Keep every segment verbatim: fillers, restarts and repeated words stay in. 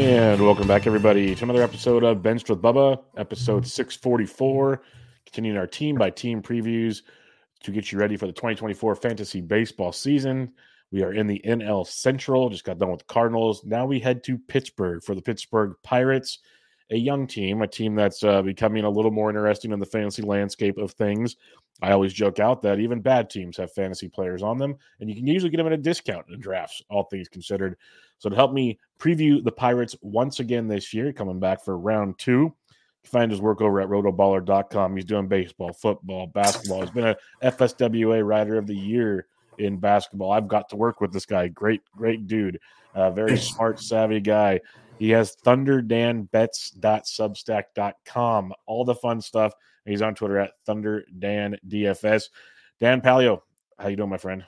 And welcome back, everybody, to another episode of Benched with Bubba, episode six forty-four. Continuing our team-by-team previews to get you ready for the twenty twenty-four fantasy baseball season. We are in the N L Central, just got done with the Cardinals. Now we head to Pittsburgh for the Pittsburgh Pirates, a young team, a team that's uh, becoming a little more interesting in the fantasy landscape of things. I always joke out that even bad teams have fantasy players on them, and you can usually get them at a discount in drafts, all things considered. So to help me preview the Pirates once again this year, coming back for round two, you can find his work over at rotoballer dot com. He's doing baseball, football, basketball. He's been a F S W A Rider of the Year in basketball. I've got to work with this guy. Great, great dude. Uh, very smart, savvy guy. He has thunder dan bets dot substack dot com. All the fun stuff. And he's on Twitter at ThunderDanDFS. Dan Palio, how you doing, my friend?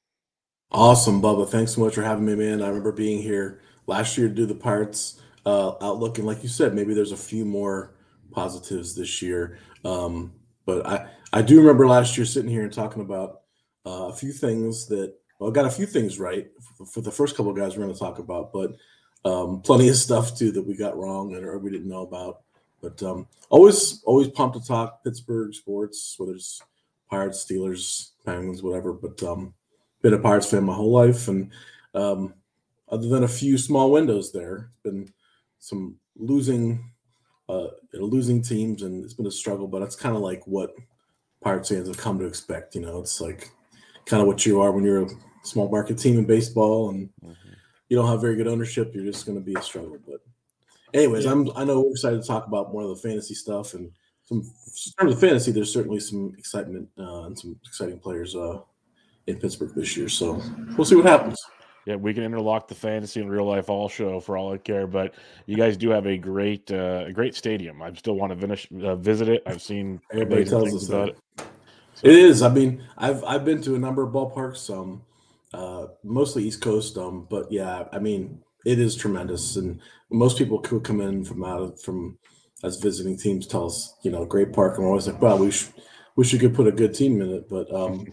Awesome, Bubba. Thanks so much for having me, man. I remember being here last year to do the Pirates uh, outlook, and like you said, maybe there's a few more positives this year. Um, but I, I do remember last year sitting here and talking about uh, a few things that, well, I got a few things right for, for the first couple of guys we're going to talk about, but um, plenty of stuff too that we got wrong and or we didn't know about. But um, always, always pumped to talk Pittsburgh sports, whether it's Pirates, Steelers, Penguins, whatever. But um, been a Pirates fan my whole life, and um, other than a few small windows there, it's been some losing, uh, losing teams, and it's been a struggle. But it's kind of like what Pirates fans have come to expect. You know, it's like kind of what you are when you're a small market team in baseball, and mm-hmm. you don't have very good ownership. You're just going to be a struggle. But anyways, yeah. I'm I know we're excited to talk about more of the fantasy stuff, and some in terms of fantasy, there's certainly some excitement uh, and some exciting players uh, in Pittsburgh this year. So we'll see what happens. Yeah, we can interlock the fantasy and real life all show for all I care. But you guys do have a great, uh, a great stadium. I still want to finish, uh, visit it. I've seen everybody tells us about that. It. So. It is. I mean, I've I've been to a number of ballparks, um, uh, mostly East Coast. Um, but yeah, I mean, it is tremendous, and most people could come in from out of from as visiting teams tell us, you know, great park, and we're always like, well, we should. Wish you could put a good team in it, but um,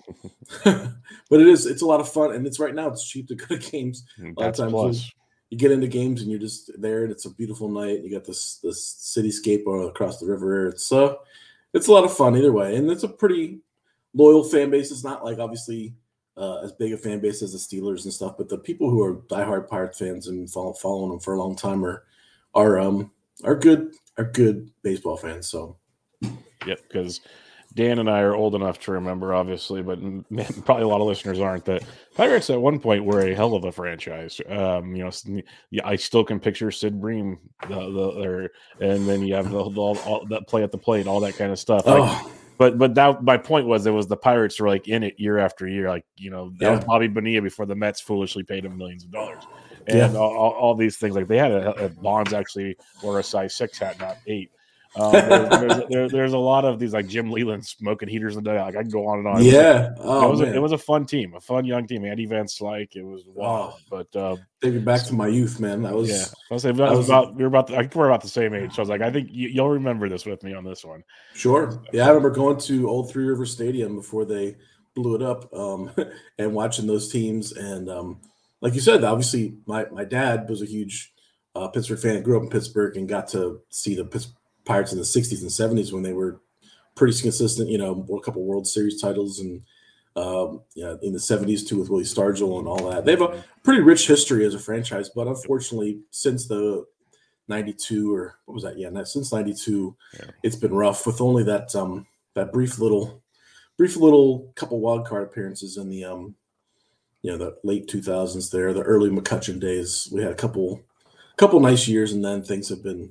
but it is it's a lot of fun, and it's right now it's cheap to go to games. A lot That's of times plus. You, you get into games and you're just there, and it's a beautiful night. You got this this cityscape across the river. It's uh it's a lot of fun either way, and it's a pretty loyal fan base. It's not like obviously uh, as big a fan base as the Steelers and stuff, but the people who are diehard Pirates fans and follow, following them for a long time are are um are good are good baseball fans. So yep, because Dan and I are old enough to remember, obviously, but probably a lot of listeners aren't, that Pirates at one point were a hell of a franchise. Um, you know, yeah, I still can picture Sid Bream, the, the, or, and then you have the, the all, all that play at the plate, all that kind of stuff. Like, oh. But but that my point was, it was the Pirates were like in it year after year. Like, you know, that yeah. was Bobby Bonilla before the Mets foolishly paid him millions of dollars. And yeah. all, all, all these things, like they had a, a Bonds actually wore a size six hat, not eight. Um, there's, there's, there, there's a lot of these like Jim Leland smoking heaters in the day. Like I can go on and on. It yeah, was, oh, it, was man. a, it was a fun team, a fun young team. Andy Van Slyke, it was wild. Oh, but uh, take me back so, to my youth, man. That was yeah. I was, saying, that was, was about we were about the, I think we're about the same age. So I was like, I think you, you'll remember this with me on this one. Sure. Yeah, I remember going to Old Three River Stadium before they blew it up, um, and watching those teams. And um, like you said, obviously, my my dad was a huge uh, Pittsburgh fan. Grew up in Pittsburgh and got to see the Pittsburgh Pirates in the sixties and seventies when they were pretty consistent, you know, a couple World Series titles, and um, yeah, in the seventies too with Willie Stargell and all that. They have a pretty rich history as a franchise, but unfortunately, since the ninety-two or what was that? Yeah, since ninety-two, yeah. It's been rough with only that um, that brief little, brief little couple wild card appearances in the um, you know, the late two thousands there, the early McCutchen days. We had a couple, couple nice years, and then things have been,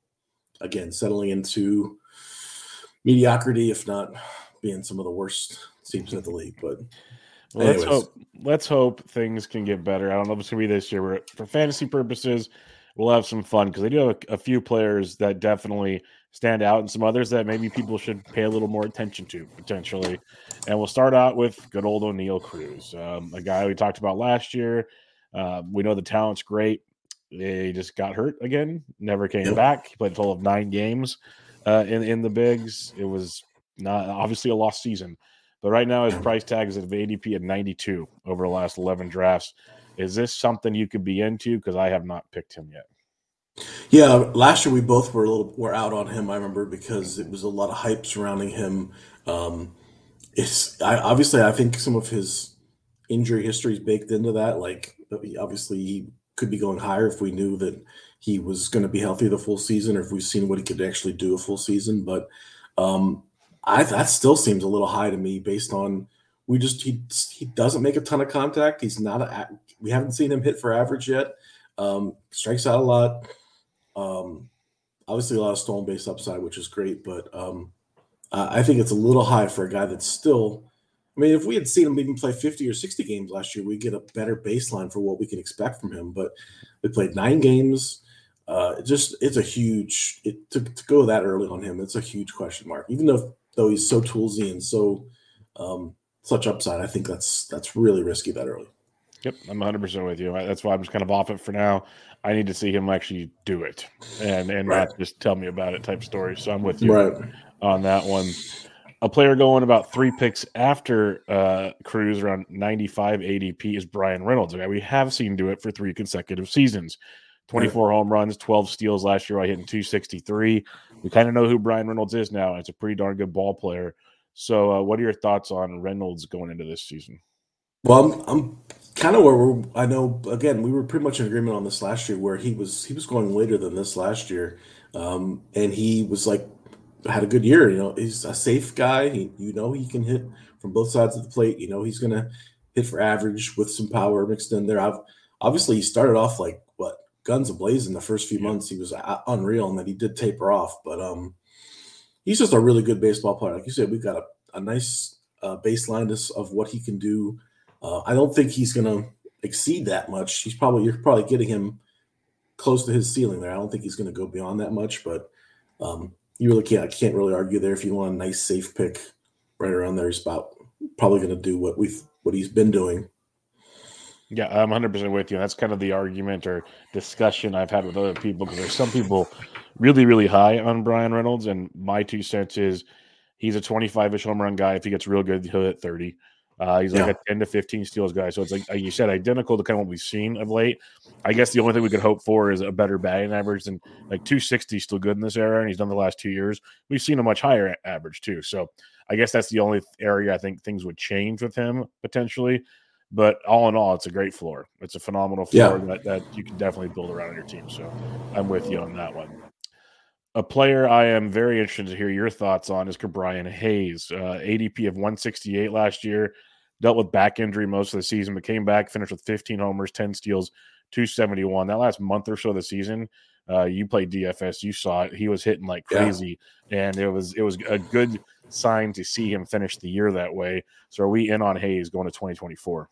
again, settling into mediocrity, if not being some of the worst teams in the league. But well, let's hope let's hope things can get better. I don't know if it's going to be this year, but for fantasy purposes, we'll have some fun because they do have a, a few players that definitely stand out and some others that maybe people should pay a little more attention to potentially. And we'll start out with good old O'Neill Cruz, um, a guy we talked about last year. Uh, we know the talent's great. He just got hurt again, never came yep. back. He played a total of nine games uh, in, in the bigs. It was not obviously a lost season, but right now his price tag is at A D P at ninety-two over the last eleven drafts. Is this something you could be into? Because I have not picked him yet. Yeah, last year we both were a little were out on him. I remember because it was a lot of hype surrounding him. Um, it's I, obviously I think some of his injury history is baked into that. Like obviously he could be going higher if we knew that he was going to be healthy the full season, or if we've seen what he could actually do a full season. But um, I that still seems a little high to me based on we just he he doesn't make a ton of contact. He's not a we haven't seen him hit for average yet. Um, strikes out a lot. Um, Obviously, a lot of stolen base upside, which is great, but um, I think it's a little high for a guy that's still. I mean, if we had seen him even play fifty or sixty games last year, we'd get a better baseline for what we can expect from him. But they played nine games. Uh, it just it's a huge it to, to go that early on him. It's a huge question mark. Even though though he's so toolsy and so um, such upside, I think that's that's really risky that early. Yep, I'm one hundred percent with you. That's why I'm just kind of off it for now. I need to see him actually do it and and Right. not just tell me about it type story. So I'm with you Right. on that one. A player going about three picks after uh, Cruz around ninety-five A D P is Bryan Reynolds. Okay, we have seen do it for three consecutive seasons. twenty-four Right. home runs, twelve steals last year by hitting two sixty-three. We kind of know who Bryan Reynolds is now. It's a pretty darn good ball player. So uh, what are your thoughts on Reynolds going into this season? Well, I'm, I'm kind of where we're. I know. Again, we were pretty much in agreement on this last year, where he was he was going later than this last year, um, and he was like had a good year. You know, he's a safe guy. He, you know, he can hit from both sides of the plate. You know, he's gonna hit for average with some power mixed in there. I've, obviously, he started off like what guns ablazing the first few Yep. months. He was uh, unreal, and then he did taper off. But um, he's just a really good baseball player. Like you said, we've got a, a nice uh, baseline of what he can do. Uh, I don't think he's going to exceed that much. He's probably you're probably getting him close to his ceiling there. I don't think he's going to go beyond that much, but um, you really can't. I can't really argue there. If you want a nice safe pick, right around there, he's about probably going to do what we've what he's been doing. Yeah, I'm one hundred percent with you. That's kind of the argument or discussion I've had with other people because there's some people really, really high on Bryan Reynolds, and my two cents is he's a twenty-five-ish home run guy. If he gets real good, he'll hit thirty. Uh, he's like Yeah, a ten to fifteen steals guy. So it's like, like you said, identical to kind of what we've seen of late. I guess the only thing we could hope for is a better batting average than like two sixty is still good in this era, and he's done the last two years. We've seen a much higher average too. So I guess that's the only area I think things would change with him potentially. But all in all, it's a great floor. It's a phenomenal floor yeah. that, that you can definitely build around on your team. So I'm with you on that one. A player I am very interested to hear your thoughts on is Brian Hayes. Uh, A D P of one sixty-eight last year, dealt with back injury most of the season, but came back, finished with fifteen homers, ten steals, two seventy-one. That last month or so of the season, uh, you played D F S, you saw it. He was hitting like Yeah. crazy, and it was it was a good sign to see him finish the year that way. So are we in on Hayes going to twenty twenty-four?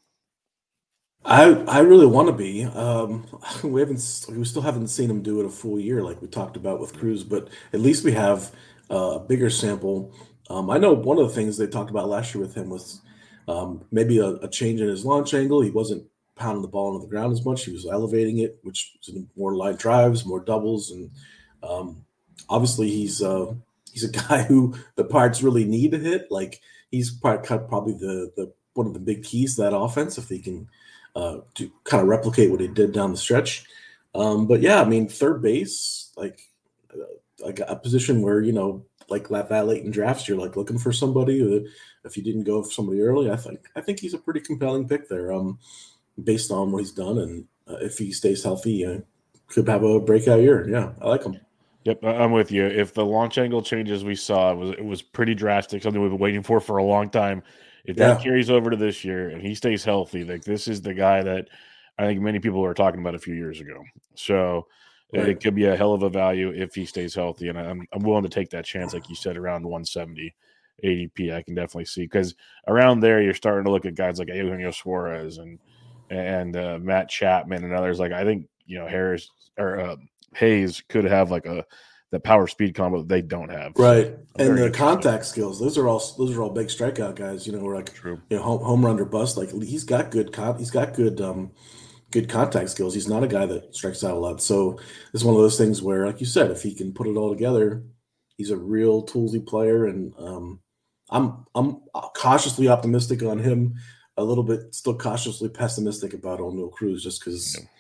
I I really want to be. Um, we haven't s- we still haven't seen him do it a full year like we talked about with Cruz, but at least we have uh, a bigger sample. Um, I know one of the things they talked about last year with him was um, maybe a, a change in his launch angle. He wasn't pounding the ball into the ground as much. He was elevating it, which was more line drives, more doubles, and um, obviously he's uh, he's a guy who the Pirates really need to hit. Like he's probably probably the the one of the big keys to that offense if he can uh, to kind of replicate what he did down the stretch. Um, but yeah, I mean, third base, like, uh, like a position where, you know, like that, that late in drafts, you're like looking for somebody. Who, if you didn't go for somebody early, I think I think he's a pretty compelling pick there, um, based on what he's done, and uh, if he stays healthy, uh, could have a breakout year. Yeah, I like him. Yep, I- I'm with you. If the launch angle changes we saw, it was it was pretty drastic, something we've been waiting for for a long time. If that Yeah, carries over to this year and he stays healthy, like this is the guy that I think many people were talking about a few years ago. So it, right. it could be a hell of a value if he stays healthy, and I'm I'm willing to take that chance, like you said, around one seventy A D P. I can definitely see because around there you're starting to look at guys like Eugenio Suarez and and uh, Matt Chapman and others. Like I think you know Harris or uh, Hayes could have like a the power speed combo that they don't have. So Right. I'm And very the interested. contact skills, those are all those are all big strikeout guys, you know, we're like, True. you know, home, home run or bust. Like he's got good con he's got good um good contact skills. He's not a guy that strikes out a lot. So it's one of those things where, like you said, if he can put it all together, he's a real toolsy player. And um I'm I'm cautiously optimistic on him, a little bit still cautiously pessimistic about O'Neal Cruz just because Yeah.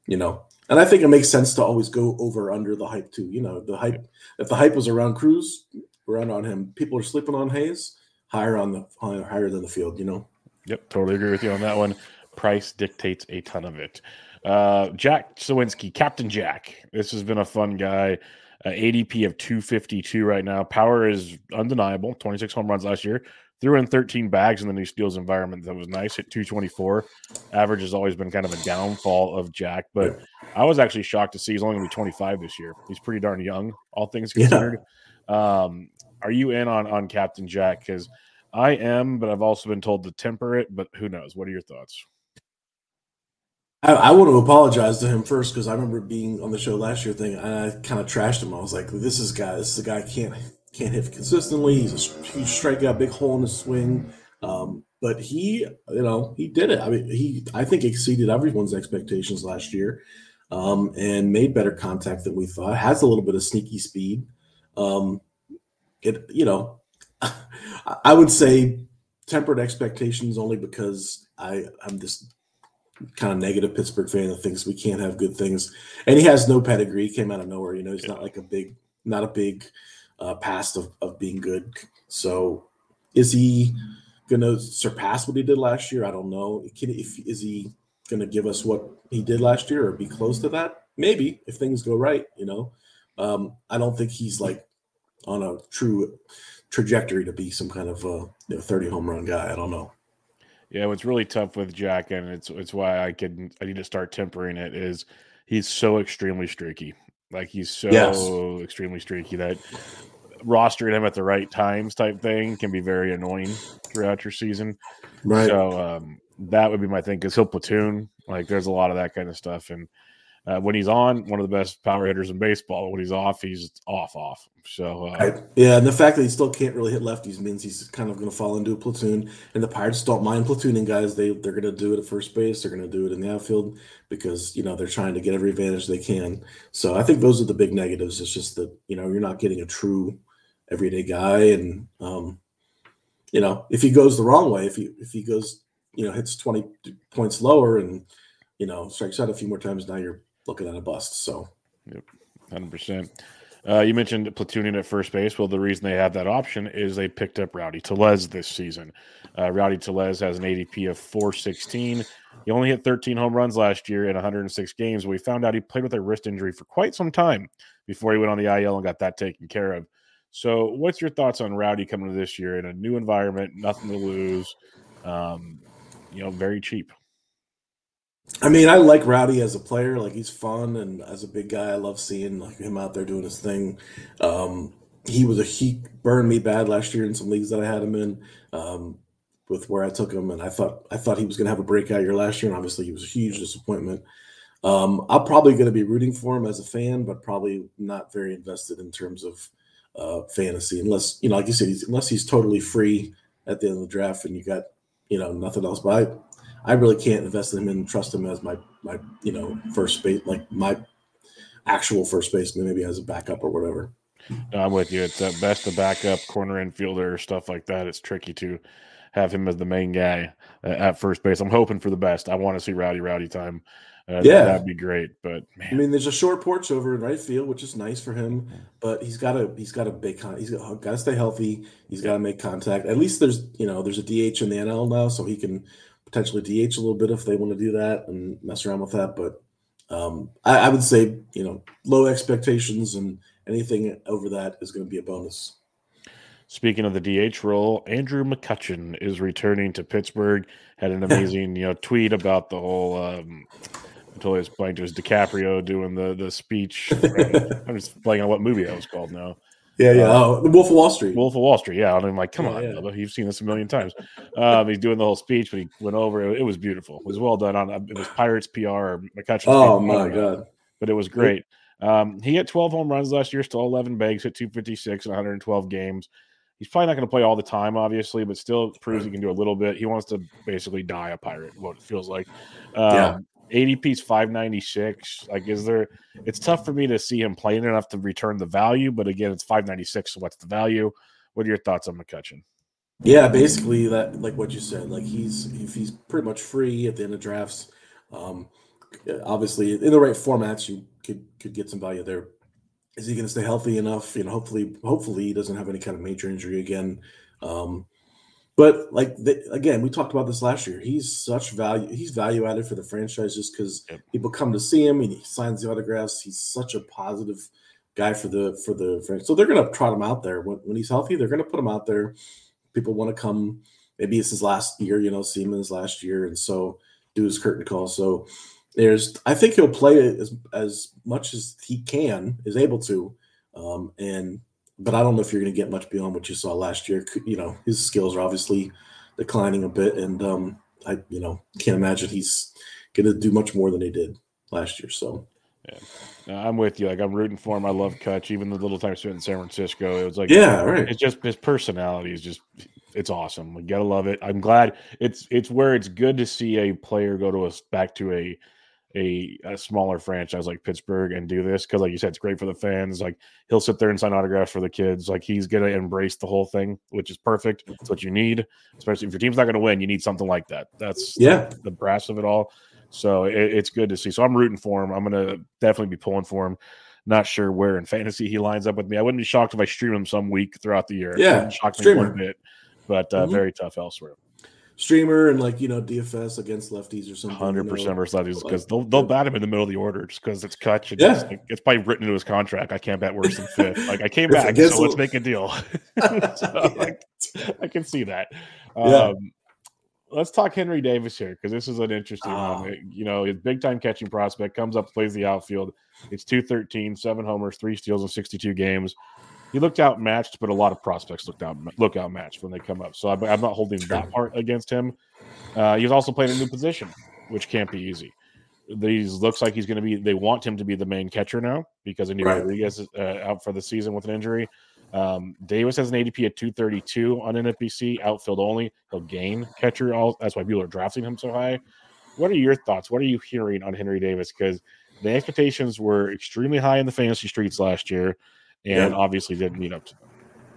you know. And I think it makes sense to always go over under the hype too. You know, the hype if the hype was around Cruz, around on him, people are sleeping on Hayes, higher on the higher than the field, you know. Yep, totally agree with you on that one. Price dictates a ton of it. Uh, Jack Sawinski, Captain Jack. This has been a fun guy. Uh, A D P of two fifty-two right now. Power is undeniable. twenty-six home runs last year. Threw in thirteen bags in the new Steels environment. That was nice. Hit two twenty-four. Average has always been kind of a downfall of Jack, but I was actually shocked to see he's only going to be twenty-five this year. He's pretty darn young, all things considered. Yeah. Um, are you in on, on Captain Jack? Because I am, but I've also been told to temper it, but who knows? What are your thoughts? I, I want to apologize to him first because I remember being on the show last year thing, and I kind of trashed him. I was like, "This is guy. This is a guy can't can't hit consistently. He's a huge strikeout, big hole in his swing." Um, but he, you know, he did it. I mean, he I think exceeded everyone's expectations last year, um, and made better contact than we thought. Has a little bit of sneaky speed. Um, it, you know, I would say tempered expectations only because I I'm just kind of negative Pittsburgh fan that thinks we can't have good things. And he has no pedigree. He came out of nowhere. You know, he's yeah. not like a big, not a big uh, past of, of being good. So is he going to surpass what he did last year? I don't know. Can, if, is he going to give us what he did last year or be close to that? Maybe if things go right, you know. Um, I don't think he's like on a true trajectory to be some kind of uh, you know, thirty home run guy. I don't know. Yeah, what's really tough with Jack, and it's it's why I can I need to start tempering it, is he's so extremely streaky. Like he's so yes. extremely streaky that rostering him at the right times type thing can be very annoying throughout your season. Right. So um, that would be my thing, because he'll platoon. Like there's a lot of that kind of stuff, and uh, when he's on, one of the best power hitters in baseball. When he's off, he's off, off. So uh, right. yeah, and the fact that he still can't really hit lefties means he's kind of going to fall into a platoon. And the Pirates don't mind platooning guys. They they're going to do it at first base. They're going to do it in the outfield because you know they're trying to get every advantage they can. So I think those are the big negatives. It's just that you know you're not getting a true everyday guy, and um, you know if he goes the wrong way, if he if he goes you know hits twenty points lower and you know strikes out a few more times, now you're looking at a bust. So, yep, one hundred percent. Uh, you mentioned platooning at first base. Well, the reason they have that option is they picked up Rowdy Tellez this season. Uh, Rowdy Tellez has an A D P of four sixteen. He only hit thirteen home runs last year in one hundred six games. We found out he played with a wrist injury for quite some time before he went on the I L and got that taken care of. So what's your thoughts on Rowdy coming to this year in a new environment, nothing to lose, um, you know, very cheap? I mean, I like Rowdy as a player. Like he's fun, and as a big guy, I love seeing like him out there doing his thing. Um, he was a he burned me bad last year in some leagues that I had him in, um, with where I took him, and I thought I thought he was going to have a breakout year last year, and obviously he was a huge disappointment. Um, I'm probably going to be rooting for him as a fan, but probably not very invested in terms of uh, fantasy, unless you know, like you said, he's, unless he's totally free at the end of the draft and you got you know nothing else. But I, I really can't invest in him and trust him as my, my, you know, first base, like my actual first baseman, maybe as a backup or whatever. No, I'm with you. It's at best a backup, corner infielder, stuff like that. It's tricky to have him as the main guy uh, at first base. I'm hoping for the best. I want to see Rowdy Rowdy time. Uh, yeah, that'd be great. But man. I mean, there's a short porch over in right field, which is nice for him. But he's got to he's got to big con- he's got to stay healthy. He's got to make contact. At least there's you know there's a D H in the N L now, so he can potentially D H a little bit if they want to do that and mess around with that. But um, I, I would say, you know, low expectations, and anything over that is going to be a bonus. Speaking of the D H role, Andrew McCutchen is returning to Pittsburgh. Had an amazing, you know, tweet about the whole. Um, I totally was blank. It was DiCaprio doing the the speech. I'm just blanking on what movie that was called now. Yeah, yeah. Uh, oh, The Wolf of Wall Street. Wolf of Wall Street, yeah. And I'm like, come yeah, on, yeah. Bubba. You've seen this a million times. Um, he's doing the whole speech, but he went over. It, it was beautiful. It was well done. On It was Pirates P R. Or McCutcheon's oh, my God. But it was great. Um, he hit twelve home runs last year, still eleven bags, hit two fifty-six in one hundred twelve games. He's probably not going to play all the time, obviously, but still proves he can do a little bit. He wants to basically die a Pirate, what it feels like. Um, yeah. A D P's five ninety-six. Like, is there – it's tough for me to see him playing enough to return the value, but again, it's five ninety-six, so what's the value? What are your thoughts on McCutchen? Yeah, basically, that like what you said. Like, he's if he's pretty much free at the end of drafts, um, obviously in the right formats, you could could get some value there. Is he going to stay healthy enough? You know, hopefully, hopefully he doesn't have any kind of major injury again. Um, but like the, again, we talked about this last year. He's such value. He's value added for the franchise just because Yep. people come to see him and he signs the autographs. He's such a positive guy for the for the franchise. So they're going to trot him out there when, when he's healthy. They're going to put him out there. People want to come. Maybe it's his last year. You know, see him in his last year, and so do his curtain call. So there's, I think he'll play as as much as he can, is able to, um, and but I don't know if you're going to get much beyond what you saw last year. You know, his skills are obviously declining a bit, and um, I, you know, can't imagine he's going to do much more than he did last year. So, yeah, no, I'm with you. Like I'm rooting for him. I love Kutch. Even the little time spent in San Francisco, it was like, yeah, right. It's just his personality is just, it's awesome. You gotta love it. I'm glad it's it's where it's good to see a player go to us back to a. A, a smaller franchise like Pittsburgh and do this because, like you said, it's great for the fans. Like he'll sit there and sign autographs for the kids. Like he's gonna embrace the whole thing, which is perfect. It's what you need, especially if your team's not going to win. You need something like that. That's yeah, the, the brass of it all. So it, it's good to see. So I'm rooting for him. I'm gonna definitely be pulling for him. Not sure where in fantasy he lines up with me. I wouldn't be shocked if I stream him some week throughout the year. Yeah, wouldn't shock me streamer. one bit, but uh, Mhm. very tough elsewhere. Streamer and like, you know, D F S against lefties or something. Hundred percent you know? versus lefties because Like, they'll they'll yeah. bat him in the middle of the order just because it's Kutch. And Yeah. it's, like, it's probably written into his contract. I can't bat worse than fifth. Like I came It's back, against so let's the- make a deal. So, Yeah. like, I can see that. Yeah. Um, let's talk Henry Davis here because this is an interesting Ah. one. You know, his big time catching prospect comes up, plays the outfield. It's two thirteen, seven homers, three steals in sixty-two games. He looked outmatched, but a lot of prospects looked out look outmatched when they come up. So I'm, I'm not holding Sure. that part against him. Uh, he was also playing a new position, which can't be easy. These looks like he's going to be. They want him to be the main catcher now because Andy Right. Rodriguez is uh, out for the season with an injury. Um, Davis has an A D P at two thirty-two on N F B C, outfield only. He'll gain catcher. All that's why people are drafting him so high. What are your thoughts? What are you hearing on Henry Davis? Because the expectations were extremely high in the fantasy streets last year, and Yeah. obviously didn't meet up to them.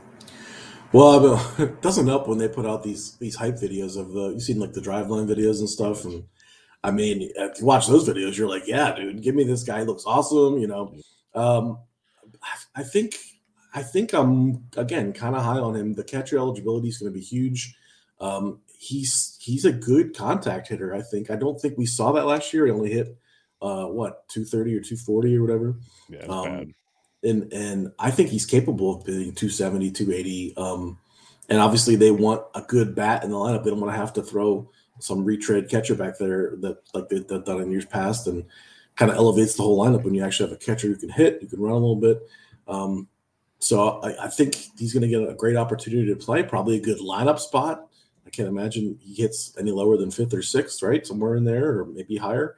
Well, I mean, it doesn't help when they put out these these hype videos of the, you've seen like the driveline videos and stuff. And I mean, if you watch those videos, you're like, yeah, dude, give me this guy. He looks awesome. You know, um, I, I think, I think I'm again kind of high on him. The catcher eligibility is going to be huge. Um, he's, he's a good contact hitter. I think, I don't think we saw that last year. He only hit, uh, what, two thirty or two forty or whatever. Yeah, it was Um, bad. and and I think he's capable of being two seventy, two eighty. Um, and obviously they want a good bat in the lineup. They don't want to have to throw some retread catcher back there that like they've done in years past, and kind of elevates the whole lineup when you actually have a catcher who can hit, who can run a little bit. Um, so I, I think he's going to get a great opportunity to play, probably a good lineup spot. I can't imagine he hits any lower than fifth or sixth, right? Somewhere in there, or maybe higher.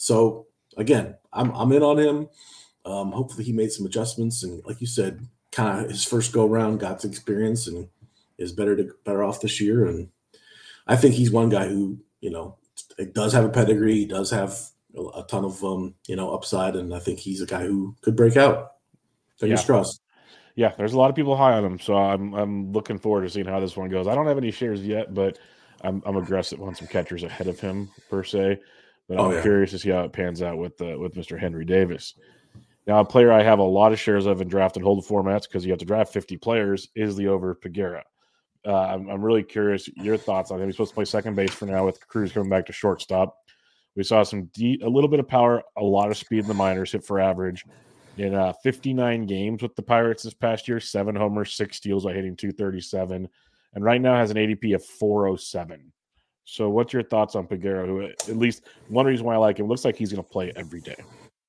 So again, I'm I'm in on him. Um, hopefully he made some adjustments, and like you said, kind of his first go around, got some experience, and is better to better off this year. And I think he's one guy who, you know, it does have a pedigree. He does have a, a ton of um, you know, upside, and I think he's a guy who could break out. Fingers Yeah. crossed. Yeah, there's a lot of people high on him, so I'm I'm looking forward to seeing how this one goes. I don't have any shares yet, but I'm I'm aggressive on some catchers ahead of him per se. But Oh, I'm yeah. curious to see how it pans out with uh, with Mister Henry Davis. Now, a player I have a lot of shares of in draft and hold formats because you have to draft fifty players is Liover Peguera. Uh, I'm, I'm really curious your thoughts on him. He's supposed to play second base for now with Cruz coming back to shortstop. We saw some deep, a little bit of power, a lot of speed in the minors, hit for average in uh, fifty-nine games with the Pirates this past year, seven homers, six steals by hitting two thirty-seven, and right now has an A D P of four oh seven. So what's your thoughts on Peguera, who at least one reason why I like him, looks like he's going to play every day.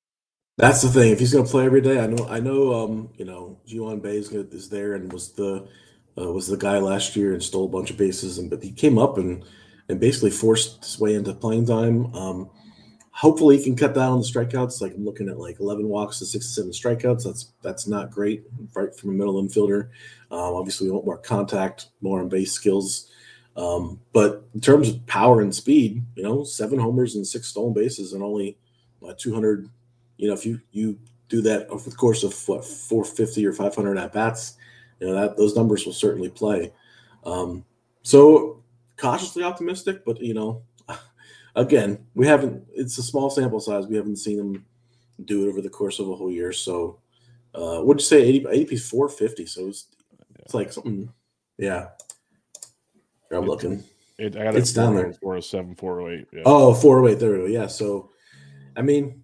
That's the thing. If he's going to play every day, I know. I know. Um, you know, Ji-hwan Bae is, gonna, is there and was the uh, was the guy last year and stole a bunch of bases, and but he came up and and basically forced his way into playing time. Um, hopefully, he can cut down on the strikeouts. Like I'm looking at like eleven walks to sixty-seven strikeouts. That's that's not great, right from a middle infielder. Um, obviously, we want more contact, more on base skills. Um, but in terms of power and speed, you know, seven homers and six stolen bases and only uh, two hundred. You know, if you, you do that over the course of what four fifty or five hundred at bats, you know that those numbers will certainly play. Um, so cautiously optimistic, but you know, again, we haven't. It's a small sample size. We haven't seen him do it over the course of a whole year. So, uh, what'd you say? eighty, A D P is four fifty. So it's it's like something. Yeah, I'm It, looking. it, I got It's it down there. four oh seven, four oh eight. Yeah. Oh, four oh eight. There we go. Yeah. So, I mean,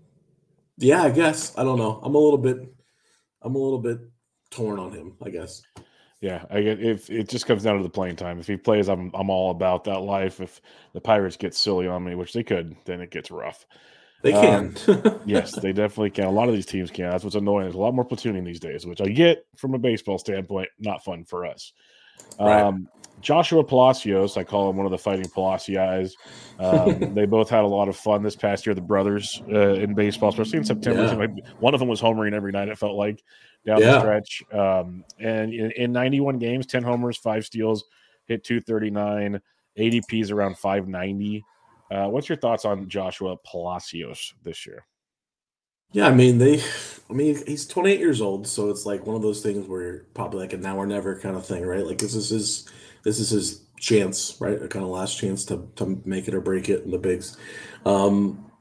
yeah, I guess I don't know. I'm a little bit. I'm a little bit torn on him, I guess. Yeah, I get if it just comes down to the playing time. If he plays, I'm I'm all about that life. If the Pirates get silly on me, which they could, then it gets rough. They can. Um, yes, they definitely can. A lot of these teams can. That's what's annoying. There's a lot more platooning these days, which I get from a baseball standpoint. Not fun for us. Right. Um, Joshua Palacios, I call him one of the Fighting Palacios. Um, they both had a lot of fun this past year. The brothers uh, in baseball, especially in September. Yeah. Like one of them was homering every night. It felt like down Yeah. the stretch. Um, and in, in ninety-one games, ten homers, five steals, hit two thirty-nine. A D P is around five ninety. Uh, what's your thoughts on Joshua Palacios this year? Yeah, I mean they, I mean he's twenty-eight years old, so it's like one of those things where probably like a now or never kind of thing, right? Like this is his, this is his chance, right? A kind of last chance to to make it or break it in the bigs. Um,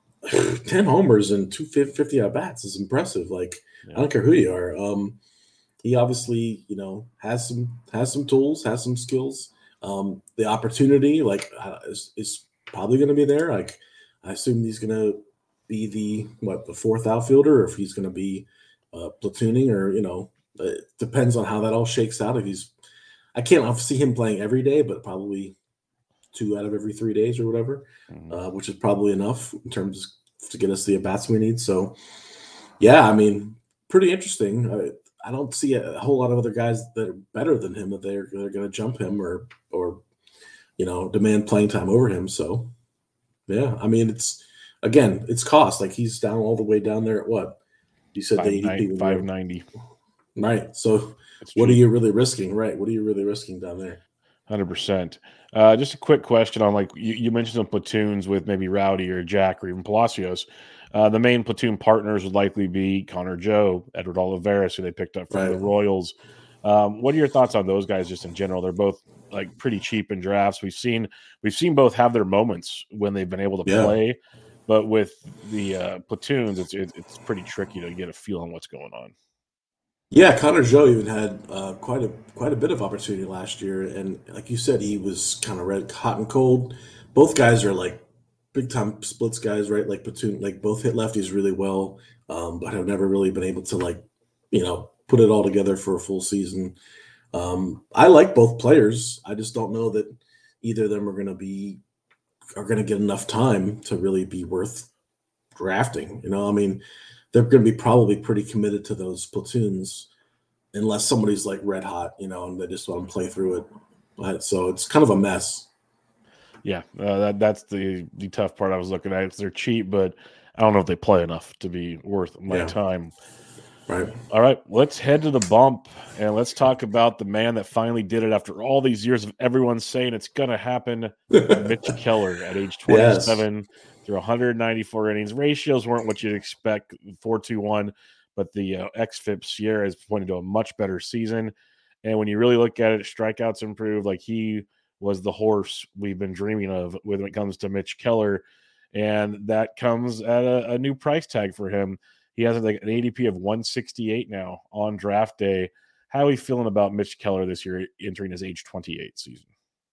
ten homers and two fifty at bats is impressive. Like Yeah. I don't care who you are. Um, he obviously, you know, has some has some tools, has some skills. Um, the opportunity, like, uh, is, is probably going to be there. Like, I assume he's going to be the what the fourth outfielder, or if he's going to be uh, platooning, or you know, it depends on how that all shakes out. If he's, I can't see him playing every day, but probably two out of every three days or whatever, Mhm. uh, which is probably enough in terms to get us the at bats we need. So, yeah, I mean, pretty interesting. I, I don't see a, a whole lot of other guys that are better than him that they're they're going to jump him or or you know demand playing time over him. So, yeah, I mean, it's again, it's cost. Like he's down all the way down there at what you said the A D P was five ninety. right. So, It's what are cheap. you really risking? Right. What are you really risking down there? one hundred percent. Uh, just a quick question on like you, you mentioned some platoons with maybe Rowdy or Jack or even Palacios. Uh, the main platoon partners would likely be Connor Joe, Edward Olivares, who they picked up from Right. the Royals. Um, what are your thoughts on those guys just in general? They're both like pretty cheap in drafts. We've seen we've seen both have their moments when they've been able to Yeah. play, but with the uh, platoons, it's it, it's pretty tricky to get a feel on what's going on. Yeah, Connor Joe even had uh, quite a quite a bit of opportunity last year, and like you said, he was kind of red hot and cold. Both guys are like big time splits guys, right? Like platoon, like both hit lefties really well, um, but have never really been able to like you know put it all together for a full season. Um, I like both players. I just don't know that either of them are going to be are going to get enough time to really be worth drafting. You know, I mean, they're going to be probably pretty committed to those platoons unless somebody's like red hot, you know, and they just want to play through it. But, so it's kind of a mess. Yeah, uh, that that's the the tough part I was looking at. They're cheap, but I don't know if they play enough to be worth my Yeah. time. Right. All right, let's head to the bump and let's talk about the man that finally did it after all these years of everyone saying it's going to happen. Mitch Keller at age twenty-seven yes. through one hundred ninety-four innings. Ratios weren't what you'd expect, four two one, but the uh, X F I P Sierra is pointing to a much better season. And when you really look at it, strikeouts improved. Like he was the horse we've been dreaming of when it comes to Mitch Keller. And that comes at a, a new price tag for him. He has like an A D P of one sixty-eight now on draft day. How are we feeling about Mitch Keller this year entering his age twenty-eight season?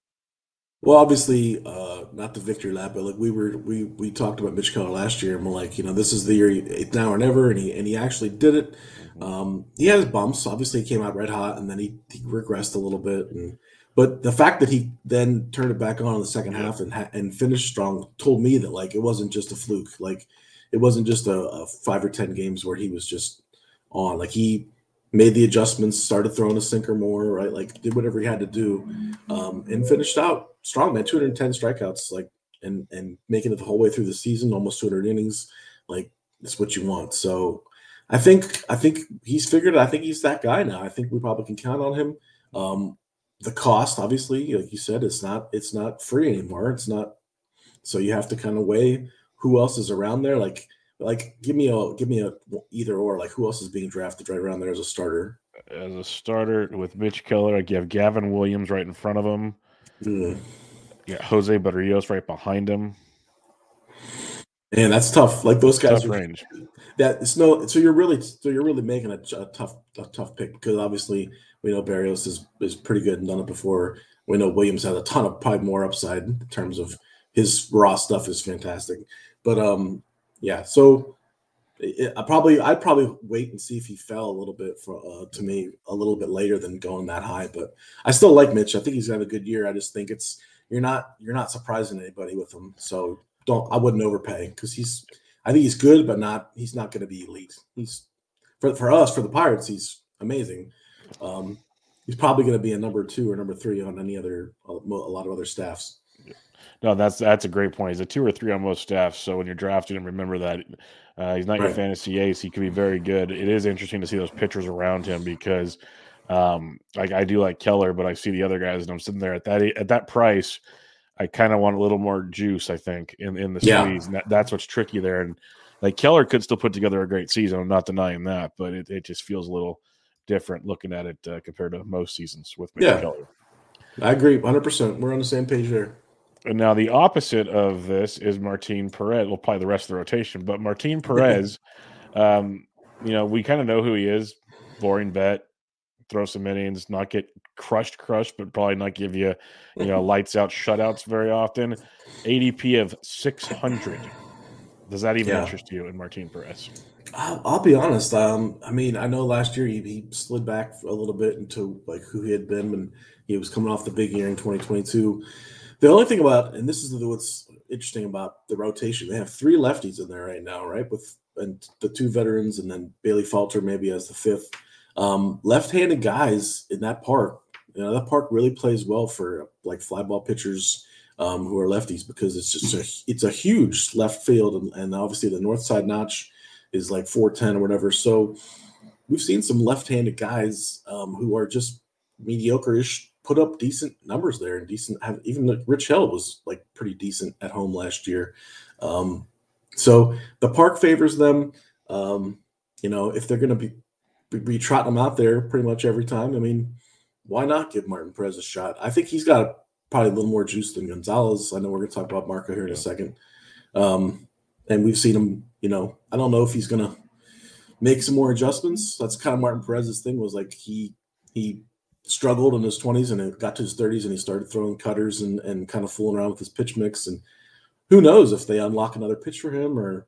Well, obviously, uh, not the victory lap, but like we were, we we talked about Mitch Keller last year, and we're like, you know, this is the year, it's now or never, and he and he actually did it. Mm-hmm. Um, he has bumps. Obviously, he came out red hot, and then he, he regressed a little bit. And but the fact that he then turned it back on in the second yeah. half and ha- and finished strong told me that like it wasn't just a fluke. Like it wasn't just a, a five or ten games where he was just on. Like he made the adjustments, started throwing a sinker more, right? Like did whatever he had to do, um, and finished out strong, man. two hundred ten strikeouts, like, and and making it the whole way through the season, almost two hundred innings. Like that's what you want. So I think I think he's figured it. I think he's that guy now. I think we probably can count on him. Um, the cost, obviously, like you said, it's not it's not free anymore. It's not. So you have to kind of weigh who else is around there. Like. Like, give me a give me a either or. Like, who else is being drafted right around there as a starter? As a starter with Mitch Keller, like you have Gavin Williams right in front of him. Mm. Yeah, Jose Barrios right behind him. And that's tough. Like those guys tough are range. That it's no. So you're really so you're really making a, a tough a tough pick because obviously we know Barrios is is pretty good and done it before. We know Williams has a ton of probably more upside in terms of his raw stuff is fantastic. But um, yeah. So it, I probably I'd probably wait and see if he fell a little bit for uh, to me a little bit later than going that high. But I still like Mitch. I think he's got a good year. I just think it's you're not you're not surprising anybody with him. So don't I wouldn't overpay because he's I think he's good, but not he's not going to be elite. He's for for us for the Pirates, he's amazing. Um, he's probably going to be a number two or number three on any other a lot of other staffs. No, that's that's a great point. He's a two or three on most staffs. So when you're drafting him, remember that uh, he's not right. your fantasy ace. He could be very good. It is interesting to see those pitchers around him because, um, like I do like Keller, but I see the other guys, and I'm sitting there at that at that price. I kind of want a little more juice, I think, in, in the squeeze. Yeah. And that, that's what's tricky there. And like Keller could still put together a great season. I'm not denying that, but it, it just feels a little different looking at it uh, compared to most seasons with Mitch yeah. Keller. I agree, one hundred percent. We're on the same page there. And now the opposite of this is Martin Perez. Well, probably the rest of the rotation, but Martin Perez, um, you know, we kind of know who he is. Boring vet, throw some innings, not get crushed, crushed, but probably not give you, you know, lights out shutouts very often. A D P of six hundred. Does that even yeah. interest you in Martin Perez? I'll, I'll be honest. Um, I mean, I know last year he, he slid back a little bit into like who he had been when he was coming off the big year in twenty twenty-two. The only thing about, and this is what's interesting about the rotation, they have three lefties in there right now, right? With and the two veterans, and then Bailey Falter maybe as the fifth. Um, left-handed guys in that park, you know, that park really plays well for like fly ball pitchers um, who are lefties because it's just a, it's a huge left field, and, and obviously the north side notch is like four ten or whatever. So we've seen some left-handed guys um, who are just mediocre-ish put up decent numbers there and decent. Have, even like Rich Hill was like pretty decent at home last year. Um, so the park favors them. Um, you know, if they're going to be be trotting them out there pretty much every time, I mean, why not give Martin Perez a shot? I think he's got probably a little more juice than Gonzalez. I know we're going to talk about Marco here in a second. Um, and we've seen him, you know, I don't know if he's going to make some more adjustments. That's kind of Martin Perez's thing was like he he struggled in his twenties and it got to his thirties and he started throwing cutters and, and kind of fooling around with his pitch mix. And who knows if they unlock another pitch for him or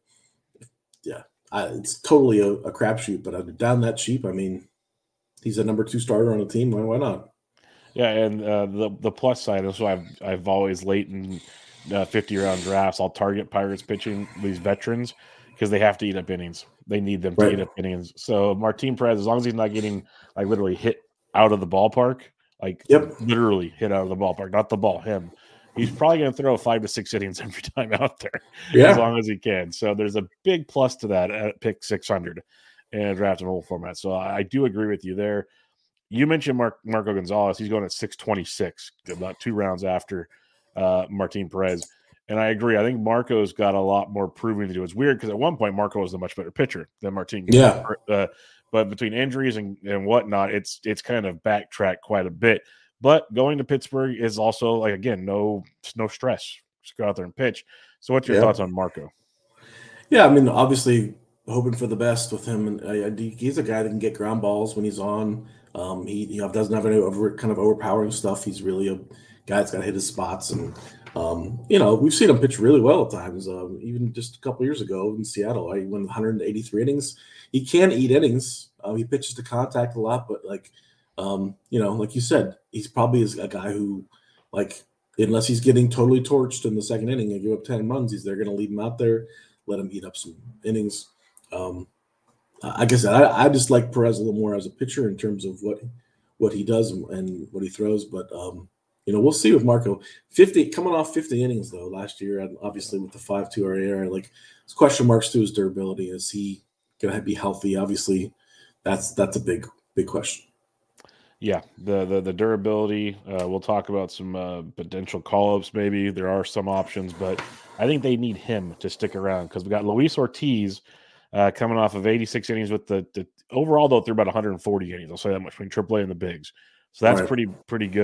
yeah. I, it's totally a, a crapshoot, but down that cheap, I mean, he's a number two starter on the team. Why, why not? Yeah, and uh, the the plus side is so I've I've always late in uh, fifty round drafts. I'll target Pirates pitching these veterans because they have to eat up innings. They need them to right. eat up innings. So Martin Perez, as long as he's not getting like literally hit out of the ballpark, like yep. literally hit out of the ballpark, not the ball, him. He's probably going to throw five to six innings every time out there, yeah. as long as he can. So there's a big plus to that at pick six hundred in a draft and whole format. So I, I do agree with you there. You mentioned Mark, Marco Gonzalez. He's going at six twenty-six, about two rounds after uh, Martin Perez. And I agree. I think Marco's got a lot more proving to do. It's weird because at one point Marco was a much better pitcher than Martin. Yeah. Uh, but between injuries and, and whatnot, it's it's kind of backtracked quite a bit. But going to Pittsburgh is also, like, again, no no stress. Just go out there and pitch. So what's your yeah. thoughts on Marco? Yeah, I mean, obviously hoping for the best with him. And uh, he's a guy that can get ground balls when he's on. Um, he, he doesn't have any over, kind of overpowering stuff. He's really a guy that's got to hit his spots. And, um, you know, we've seen him pitch really well at times. Um, even just a couple years ago in Seattle, he went one hundred eighty-three innings. He can eat innings. Uh, he pitches to contact a lot, but, like, Um, you know, like you said, he's probably a guy who, like, unless he's getting totally torched in the second inning and give up ten runs, he's they're going to leave him out there, let him eat up some innings. Um, like I said, I, I just like Perez a little more as a pitcher in terms of what what he does and, and what he throws. But um, you know, we'll see with Marco. fifty coming off fifty innings though last year, and obviously with the five two R A R, like there's question marks to his durability. Is he going to be healthy? Obviously, that's that's a big big question. Yeah, the the, the durability. Uh, we'll talk about some uh, potential call-ups maybe. There are some options, but I think they need him to stick around because we got Luis Ortiz uh, coming off of eighty-six innings with the, the overall, though, through about one hundred forty innings. I'll say that much between triple A and the bigs. So that's right. pretty pretty good.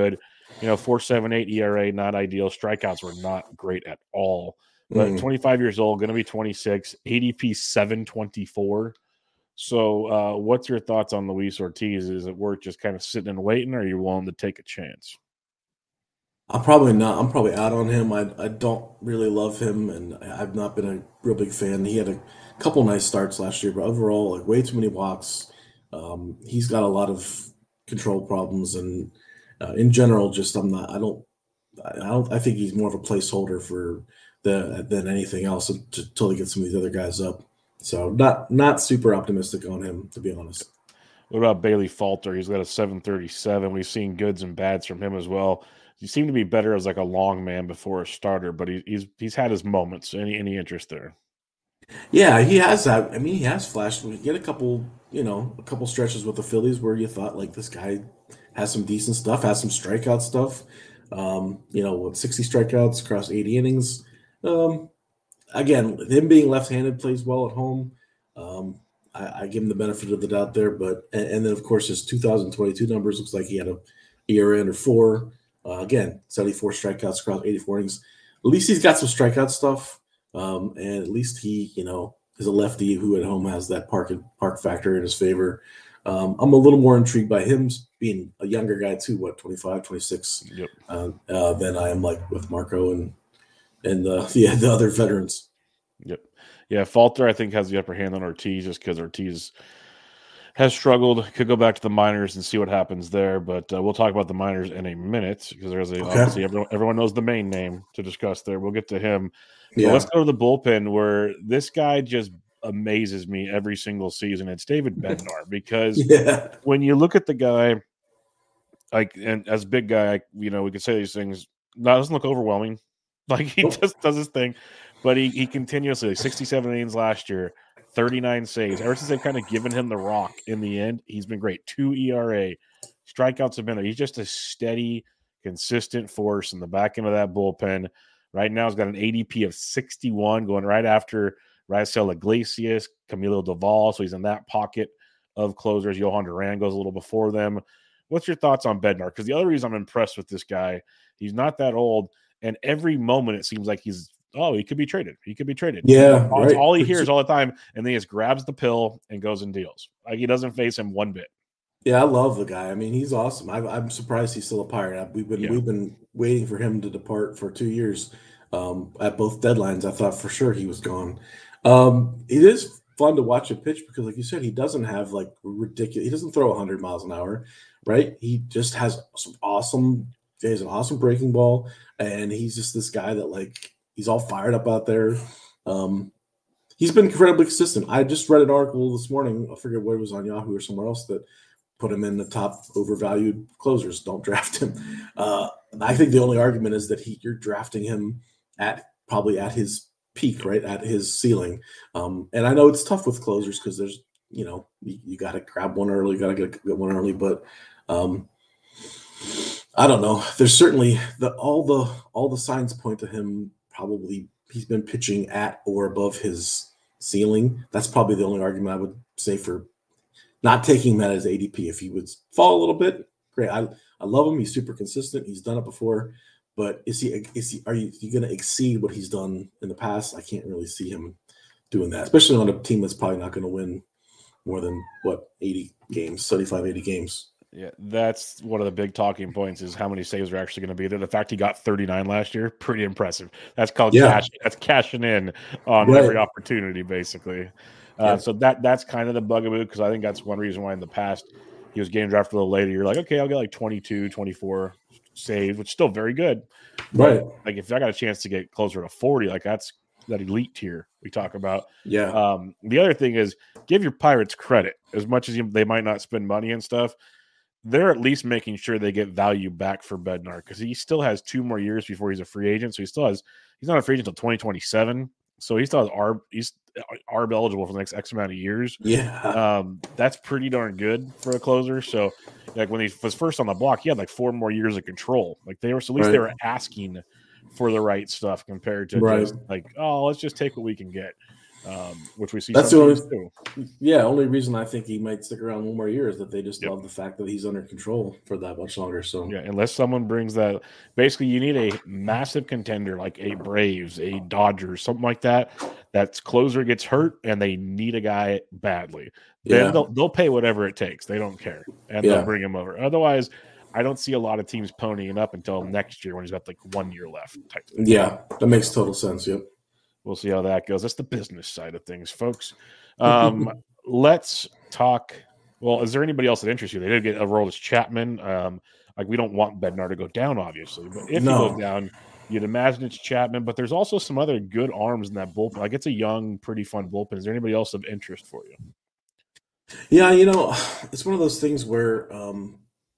You know, four point seven eight E R A, not ideal. Strikeouts were not great at all. But Mm. twenty-five years old, going to be twenty-six, A D P seven twenty-four. So uh, what's your thoughts on Luis Ortiz? Is it worth just kind of sitting and waiting, or are you willing to take a chance? I'm probably not. I'm probably out on him. I I don't really love him, and I've not been a real big fan. He had a couple nice starts last year, but overall, like way too many walks. Um, he's got a lot of control problems, and uh, in general, just I'm not. I don't. I don't. I think he's more of a placeholder for the than anything else until he gets some of these other guys up. So not not super optimistic on him, to be honest. What about Bailey Falter? He's got a seven thirty-seven. We've seen goods and bads from him as well. He seemed to be better as like a long man before a starter, but he, he's he's had his moments. Any any interest there? Yeah, he has that. I mean, he has flashed. We get a couple, you know, a couple stretches with the Phillies where you thought like this guy has some decent stuff, has some strikeout stuff. Um, you know, with sixty strikeouts across eighty innings. Um, again, him being left-handed plays well at home. Um, I, I give him the benefit of the doubt there, but and, and then of course his two thousand twenty-two numbers looks like he had a E R A under four. Uh, again, seventy-four strikeouts across eighty-four innings. At least he's got some strikeout stuff, um, and at least he, you know, is a lefty who at home has that park park factor in his favor. Um, I'm a little more intrigued by him being a younger guy too, what twenty-five, twenty-six, Yep. uh, uh, than I am like with Marco and and uh, yeah, the other veterans. Yep. Yeah, Falter, I think, has the upper hand on Ortiz just because Ortiz has struggled. Could go back to the minors and see what happens there, but uh, we'll talk about the minors in a minute because there's a, okay. obviously everyone, everyone knows the main name to discuss there. We'll get to him. Yeah. But let's go to the bullpen where this guy just amazes me every single season. It's David Bednar because yeah. when you look at the guy, like, and as a big guy, you know, we could say these things, that doesn't look overwhelming. Like he oh. just does his thing, but he he continuously, like sixty-seven innings last year, thirty-nine saves. Ever since they've kind of given him the rock in the end, he's been great. Two E R A, strikeouts have been there. He's just a steady, consistent force in the back end of that bullpen. Right now, he's got an A D P of sixty-one, going right after Raisel Iglesias, Camilo Doval. So he's in that pocket of closers. Johan Duran goes a little before them. What's your thoughts on Bednar? Because the other reason I'm impressed with this guy, he's not that old, and every moment it seems like he's oh, he could be traded. He could be traded. Yeah, all, right. all he hears all the time, and then he just grabs the pill and goes and deals. Like he doesn't face him one bit. Yeah, I love the guy. I mean, he's awesome. I, I'm surprised he's still a Pirate. We've been yeah. we've been waiting for him to depart for two years um, at both deadlines. I thought for sure he was gone. Um, it is fun to watch him pitch because, like you said, he doesn't have like ridiculous. He doesn't throw one hundred miles an hour, right? He just has some awesome. He has an awesome breaking ball, and he's just this guy that like. He's all fired up out there. Um, he's been incredibly consistent. I just read an article this morning. I forget what it was on Yahoo or somewhere else that put him in the top overvalued closers. Don't draft him. Uh, I think the only argument is that he you're drafting him at probably at his peak, right at his ceiling. Um, and I know it's tough with closers because there's you know you, you got to grab one early, you got to get, get one early, but. Um, I don't know. There's certainly the all the all the signs point to him. Probably he's been pitching at or above his ceiling. That's probably the only argument I would say for not taking him at his A D P. If he would fall a little bit, great. I I love him. He's super consistent. He's done it before, but is he is he are you, you going to exceed what he's done in the past? I can't really see him doing that, especially on a team that's probably not going to win more than what eighty games, seventy-five, eighty games. Yeah, that's one of the big talking points is how many saves are actually going to be there. The fact he got thirty-nine last year, pretty impressive. That's called yeah. cash. That's cashing in on right. every opportunity, basically. Uh, yeah. So that that's kind of the bugaboo because I think that's one reason why in the past he was getting drafted a little later. You're like, okay, I'll get like twenty-two, twenty-four saves, which is still very good. Right. But like if I got a chance to get closer to forty, like that's that elite tier we talk about. Yeah. Um, the other thing is give your Pirates credit as much as you, they might not spend money and stuff. They're at least making sure they get value back for Bednar because he still has two more years before he's a free agent. So he still has he's not a free agent until twenty twenty-seven. So he still has A R B he's A R B eligible for the next X amount of years. Yeah, um, that's pretty darn good for a closer. So like when he was first on the block, he had like four more years of control. Like they were so at least right. they were asking for the right stuff compared to right. just like oh let's just take what we can get. um, which we see That's some the teams only, do. yeah, only reason I think he might stick around one more year is that they just Yep. love the fact that he's under control for that much longer. So Yeah, unless someone brings that, basically, you need a massive contender like a Braves, a Dodgers, something like that. That's closer gets hurt and they need a guy badly. Then yeah, they'll they'll pay whatever it takes. They don't care, and they'll yeah, bring him over. Otherwise, I don't see a lot of teams ponying up until next year when he's got like one year left type thing. yeah, that makes total sense. Yep. We'll see how that goes. That's the business side of things, folks. Um, let's talk. Well, is there anybody else that interests you? They did get a role as Chapman. Um, like we don't want Bednar to go down, obviously, but if he No. goes down, you'd imagine it's Chapman. But there's also some other good arms in that bullpen. Like it's a young, pretty fun bullpen. Is there anybody else of interest for you? Yeah, you know, it's one of those things where, um,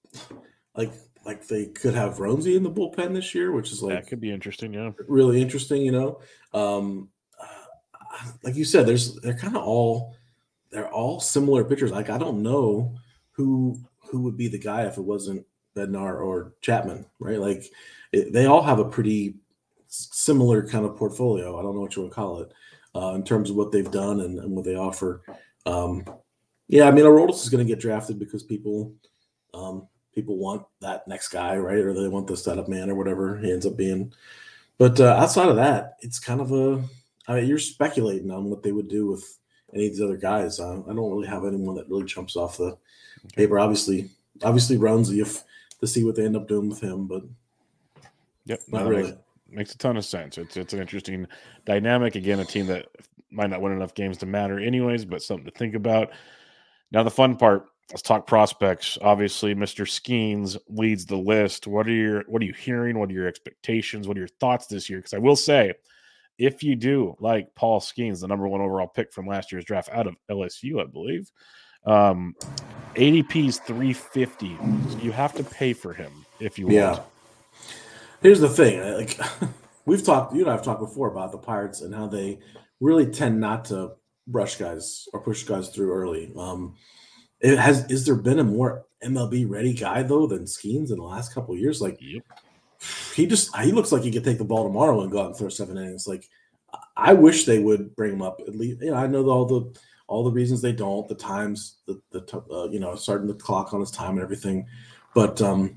like, like they could have Roansy in the bullpen this year, which is like That could be interesting. Yeah, really interesting. You know, um, uh, like you said, there's they're kind of all they're all similar pitchers. Like I don't know who who would be the guy if it wasn't Bednar or Chapman, right? Like it, they all have a pretty similar kind of portfolio. I don't know what you would call it uh, in terms of what they've done and, and what they offer. Um, yeah, I mean, Aroldis is going to get drafted because people um, people want that next guy, right? Or they want the setup man or whatever he ends up being. But uh, outside of that, it's kind of a I mean, you're speculating on what they would do with any of these other guys. Uh, I don't really have anyone that really jumps off the paper. Obviously, obviously Roansy, if to see what they end up doing with him, but yep, not no, really. Makes, makes a ton of sense. It's it's an interesting dynamic. Again, a team that might not win enough games to matter, anyways, but something to think about. Now, the fun part. Let's talk prospects. Obviously, Mister Skeens leads the list. What are your what are you hearing? What are your expectations? What are your thoughts this year? Because I will say, if you do like Paul Skeens, the number one overall pick from last year's draft out of L S U, I believe, um, A D P is three fifty. So you have to pay for him if you Yeah. want. Here's the thing. Like we've talked, you and I have talked before about the Pirates and how they really tend not to rush guys or push guys through early. Um, it has is there been a more M L B ready guy though than Skeens in the last couple of years? Like Yep. he just he looks like he could take the ball tomorrow and go out and throw seven innings. Like I wish they would bring him up at least. You know, I know all the all the reasons they don't, the times, the the uh, you know, starting the clock on his time and everything, but um,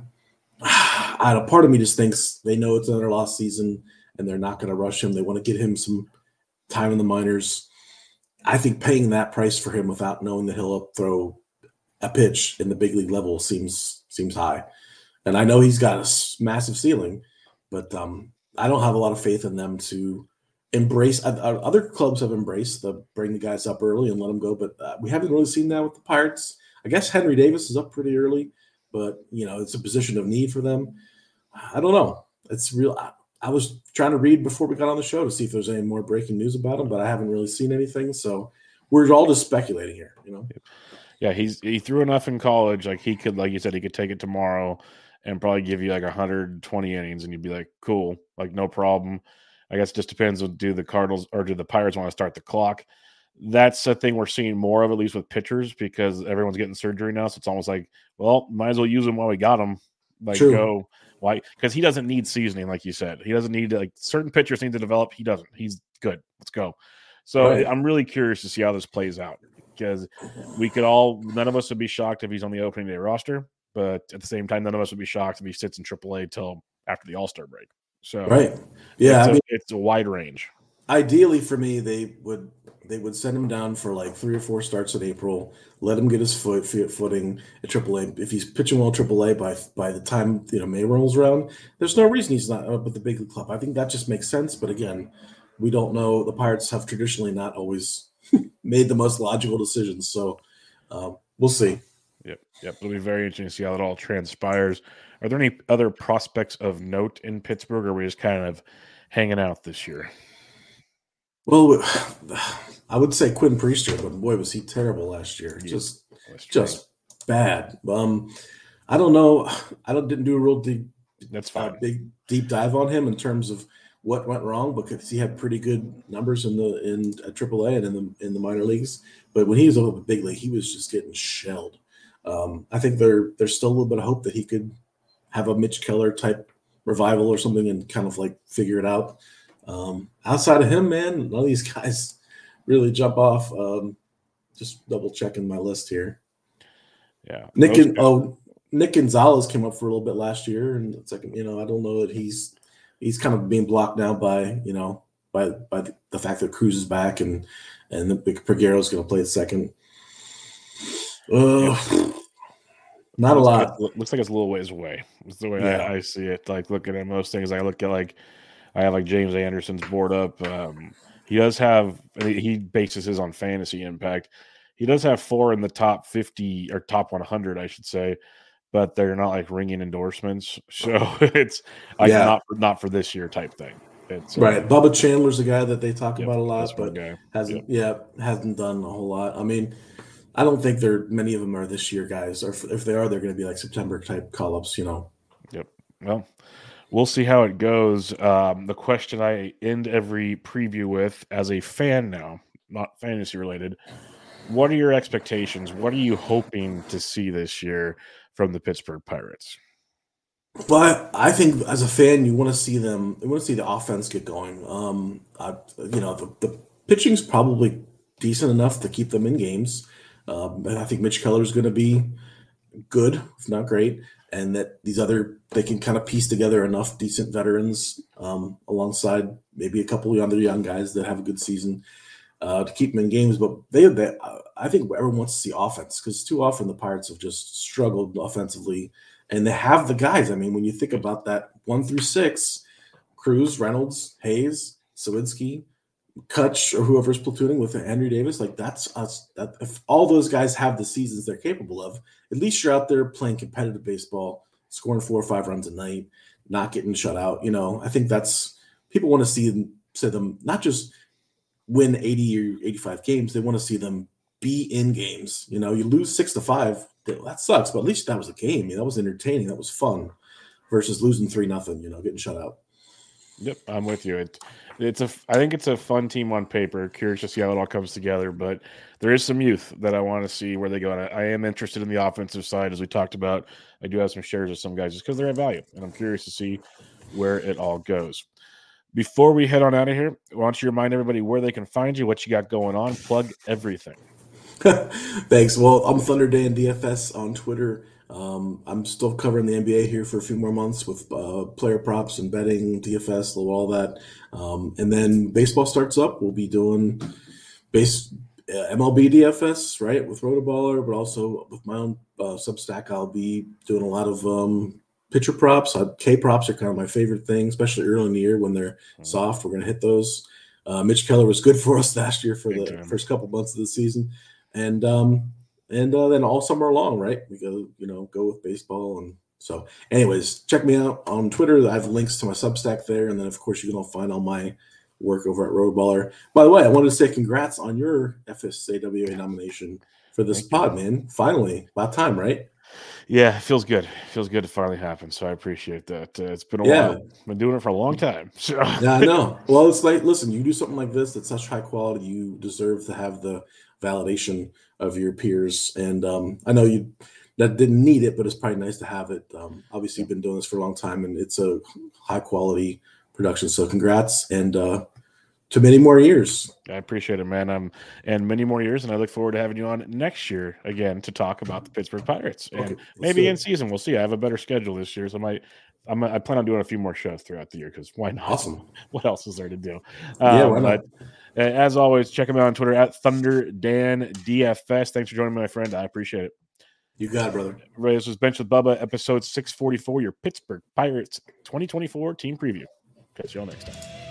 I, a part of me just thinks they know it's another lost season and they're not going to rush him. They want to get him some time in the minors. I think paying that price for him without knowing that he'll throw a pitch in the big league level seems seems high. And I know he's got a massive ceiling, but um, I don't have a lot of faith in them to embrace. Uh, other clubs have embraced the bring the guys up early and let them go, but uh, we haven't really seen that with the Pirates. I guess Henry Davis is up pretty early, but you know it's a position of need for them. I don't know. It's real. I, I was trying to read before we got on the show to see if there's any more breaking news about him, but I haven't really seen anything. So we're all just speculating here, you know. Yeah, he's he threw enough in college. Like he could, like you said, he could take it tomorrow and probably give you like one hundred twenty innings, and you'd be like, cool, like no problem. I guess it just depends on do the Cardinals or do the Pirates want to start the clock. That's a thing we're seeing more of, at least with pitchers, because everyone's getting surgery now. So it's almost like, well, might as well use them while we got them. Like True. go why? Because he doesn't need seasoning, like you said. He doesn't need to, like certain pitchers need to develop. He doesn't. He's good. Let's go. So Right. I'm really curious to see how this plays out, because we could all, none of us would be shocked if he's on the opening day roster, but at the same time, none of us would be shocked if he sits in triple A till after the All-Star break. So Right. Yeah. it's, I a, mean, it's a wide range. ideally for me, they would they would send him down for like three or four starts in April, let him get his foot, foot footing at triple A. If he's pitching well at triple A by by the time you know May rolls around, there's no reason he's not up at the big league club. I think that just makes sense. But again, we don't know. The Pirates have traditionally not always made the most logical decisions, so um, we'll see. Yep, yep. It'll be very interesting to see how it all transpires. Are there any other prospects of note in Pittsburgh, or are we just kind of hanging out this year? Well, I would say Quinn Priester, but boy, was he terrible last year. Yeah, just, that's true. just bad. Um, I don't know. I don't didn't do a real deep, That's uh, fine. big deep dive on him in terms of what went wrong because he had pretty good numbers in the in at triple A and in the in the minor leagues. But when he was over the big league, he was just getting shelled. Um, I think there there's still a little bit of hope that he could have a Mitch Keller type revival or something and kind of like figure it out. Um, outside of him, man, none of these guys really jump off. Um, just double checking my list here. Yeah, Nick and oh, Nick Gonzalez came up for a little bit last year, and it's like, you know, I don't know that he's he's kind of being blocked now by, you know, by by the, the fact that Cruz is back and and the Peguero's going to play at second. Uh, yep. Not looks a lot. Like looks like it's a little ways away. That's the way yeah. I, I see it. Like looking at most things, I look at like I have like James Anderson's board up. Um, he does have he bases his on fantasy impact. He does have four in the top fifty or top one hundred, I should say, but they're not like ringing endorsements. So it's like yeah. not for, not for this year type thing. It's right. Uh, Bubba Chandler's a guy that they talk yep, about a lot, but hasn't yep. yeah hasn't done a whole lot. I mean, I don't think there many of them are this year guys, or if, if they are, they're going to be like September type call ups. You know. Yep. Well, we'll see how it goes. Um, the question I end every preview with, as a fan now, not fantasy related. What are your expectations? What are you hoping to see this year from the Pittsburgh Pirates? But I think as a fan, you want to see them. You want to see the offense get going. Um, I, you know, the, the pitching's probably decent enough to keep them in games. Um, and I think Mitch Keller is going to be good, if not great, and that these other they can kind of piece together enough decent veterans um, alongside maybe a couple of other young guys that have a good season. Uh, to keep them in games, but they, they I think everyone wants to see offense because too often the Pirates have just struggled offensively, and they have the guys. I mean, when you think about that one through six, Cruz, Reynolds, Hayes, Sawinski, Kutch, or whoever's platooning with Andrew Davis, like that's us. That if all those guys have the seasons they're capable of, at least you're out there playing competitive baseball, scoring four or five runs a night, not getting shut out. You know, I think that's people want to see them, see them not just win eighty or eighty-five games. They want to see them be in games. You know, you lose six to five, that sucks, but at least that was a game. You know, that was entertaining. That was fun versus losing three nothing, you know, getting shut out. Yep, I'm with you. It, it's a, I think it's a fun team on paper. Curious to see how it all comes together, but there is some youth that I want to see where they go. And I, I am interested in the offensive side, as we talked about. I do have some shares of some guys just because they're at value, and I'm curious to see where it all goes. Before we head on out of here, why don't you remind everybody where they can find you, what you got going on, plug everything. Thanks. Well, I'm Thunder Dan D F S on Twitter. Um, I'm still covering the N B A here for a few more months with uh, player props and betting, D F S, all that. Um, and then baseball starts up. We'll be doing base uh, M L B D F S, right, with Rotoballer, but also with my own uh, Substack. I'll be doing a lot of um, pitcher props. Uh, K props are kind of my favorite thing, especially early in the year when they're mm-hmm. soft. We're going to hit those. Uh, Mitch Keller was good for us last year for Big the time. First couple months of the season. And um, and uh, then all summer long, right? We go, you know, go with baseball. And so anyways, check me out on Twitter. I have links to my Substack there. And then, of course, you can all find all my work over at Rotoballer. By the way, I wanted to say congrats on your F S A W A nomination for this Thank pod, you. man. Finally, about time, right? Yeah, it feels good. It feels good to finally happen. So I appreciate that. Uh, it's been a yeah. while. I've been doing it for a long time. So. Yeah, I know. Well, it's like, listen, you do something like this that's such high quality. You deserve to have the validation of your peers. And um, I know you that didn't need it, but it's probably nice to have it. Um, obviously, you've been doing this for a long time, and it's a high quality production. So congrats. And uh, to many more years. I appreciate it, man. Um, and many more years, and I look forward to having you on next year again to talk about the Pittsburgh Pirates. And okay, maybe in season, we'll see. I have a better schedule this year, so I might. I'm, I plan on doing a few more shows throughout the year because why not? Awesome. What else is there to do? Um, yeah, why not? But as always, check him out on Twitter at Thunder Dan D F S. Thanks for joining me, my friend. I appreciate it. You got it, brother. Everybody, this was Bench with Bubba, episode six forty-four, your Pittsburgh Pirates twenty twenty-four team preview. Catch y'all next time.